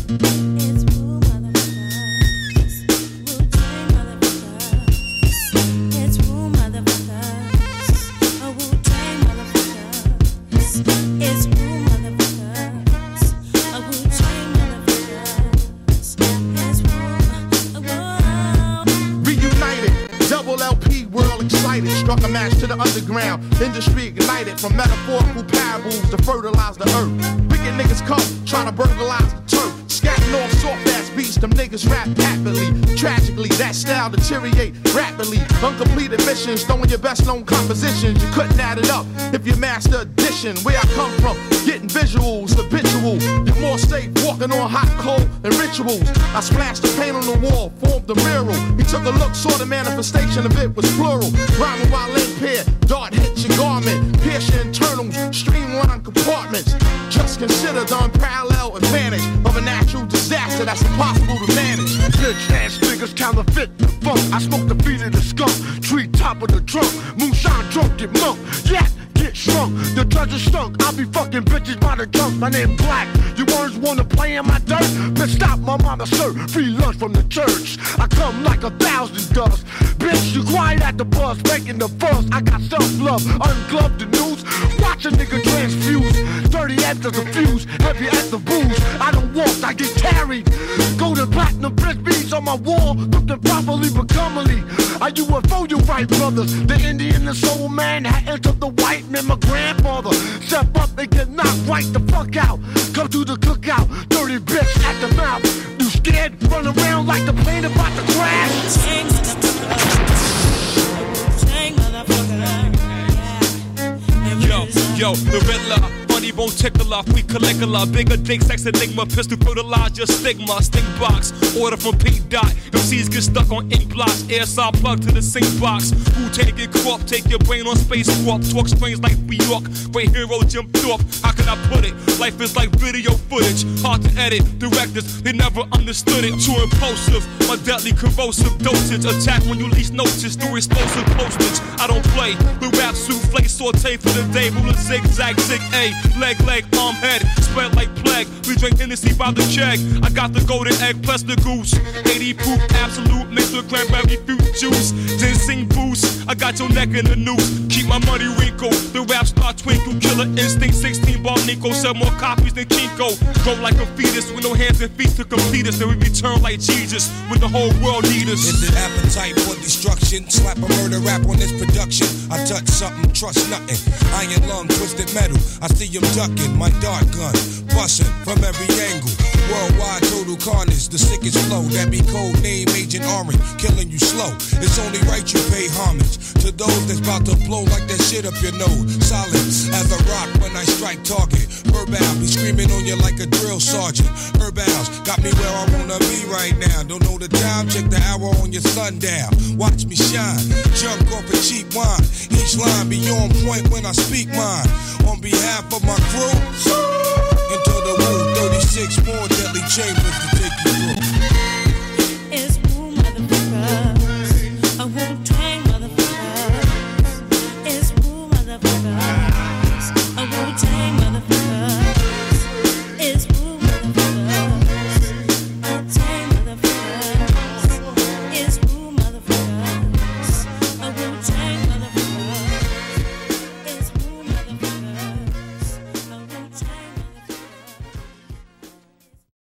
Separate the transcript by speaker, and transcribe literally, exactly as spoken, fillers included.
Speaker 1: Industry ignited from metaphorical parables to fertilize the earth. Wicked niggas come trying to burglarize the turf. Scatting off soft ass beats, them niggas rap happily. Tragically, that style deteriorate rapidly. Uncompleted missions, throwing your best known compositions. You couldn't add it up if you master addition. Where I come from, getting visuals, habitual. You're more safe walking on hot coal and rituals. I splashed the paint on the wall, formed the mural. He took a look, saw the manifestation of it was plural. Rhyming while impaired, dart hit your garment. Pierce your internals, streamline compartments. Just consider the unparalleled advantage of a natural disaster that's impossible to manage.
Speaker 2: Bitch ass niggas counterfeit the funk. I smoke the feet of the skunk, tree top of the trunk. Moonshine drunk, get monk, yeah. Get shrunk, the treasure stunk. I be fucking bitches by the junk. My name Black. You words wanna play in my dirt? Bitch, stop, my mama serve free lunch from the church. I come like a thousand dust. Bitch, you quiet at the bus, making the fuss. I got self-love, ungloved the news. Watch a nigga transfuse. Dirty after the fuse, heavy at the booze. I don't walk, I get carried. Golden platinum frisbees on my wall, looking properly but comely. I U F O you right, brothers. The Indian and soul man had entered the white man, my grandfather. Step up and get knocked right the fuck out. Come to the cookout, dirty bitch at the mouth. You scared? Run around like the plane about to crash.
Speaker 3: Chain motherfucker. Chain motherfucker.
Speaker 4: Yo, yo, the Riddler. Funny bone tickler, we Caligula. Bigger dick, sex enigma, pistol fertilize your stigma. Stink box, order from Pink Dot. M Cs get stuck on ink blocks. Air saw plug to the sink box. Who take it crop, take your brain on space warp. Talk strange like New York, great hero Jim Thorpe. How can I put it? Life is like video footage, hard to edit. Directors, they never understood it. Too impulsive, my deadly corrosive dosage. Attack when you least notice through explosive postage. I don't play, the rap souffle saute for the day. Ruler zigzag, zig A. Leg, leg, arm, head, spread like plague. We drink Hennessy by the keg. I got the golden egg plus the goose. eighty proof, absolute, mixed with cranberry fruit juice. Ginseng boost, I got your neck in the noose. Keep my money wrinkled, the rap star twinkle. Killer instinct, sixteen ball Nico. Sell more copies than Kinko. Grow like a fetus with no hands and feet to complete us. Then we return like Jesus when the whole world need us.
Speaker 5: Is it appetite for destruction? Slap a murder rap on this production. I touch something, trust nothing. Iron lung, twisted metal. I see him ducking, my dart gun, busting from every angle. Worldwide total carnage, the sickest flow. That be code name Agent Orange, killing you slow. It's only right you pay homage to those that's about to blow like that shit up your nose. Solid as a rock when I strike target. Herbal be screaming on you like a drill sergeant. Herbals got me where I wanna be right now. Don't know the time, check the hour on your sundown. Watch me shine, junk off a cheap wine. Each line be on point when I speak mine. On behalf of my crew, into the woo, thirty-six more deadly chambers to